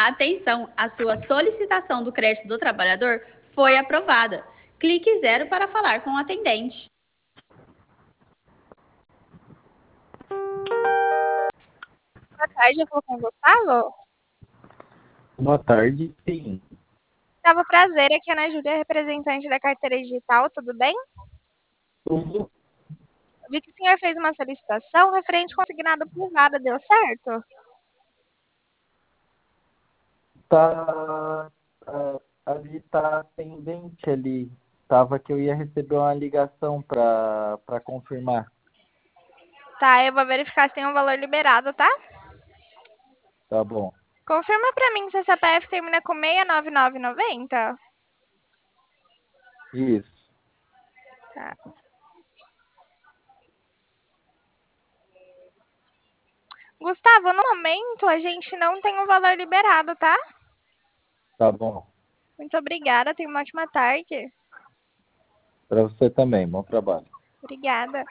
Atenção, a sua solicitação do crédito do trabalhador foi aprovada. Clique 0 para falar com o atendente. Boa tarde, eu vou com o Gustavo. Boa tarde, sim. Gustavo, prazer, aqui é a Ana Júlia, representante da carteira digital, tudo bem? Tudo Vi que o senhor fez uma solicitação referente ao consignado privado, deu certo? tá, ali tá pendente ali. Tava que eu ia receber uma ligação para confirmar. Tá, eu vou verificar se tem um valor liberado, tá? Tá bom. Confirma pra mim se essa CPF termina com 69990. Isso. Tá. Gustavo, no momento a gente não tem um valor liberado, tá? Tá bom. Muito obrigada, tenha uma ótima tarde. Para você também. Bom trabalho. Obrigada.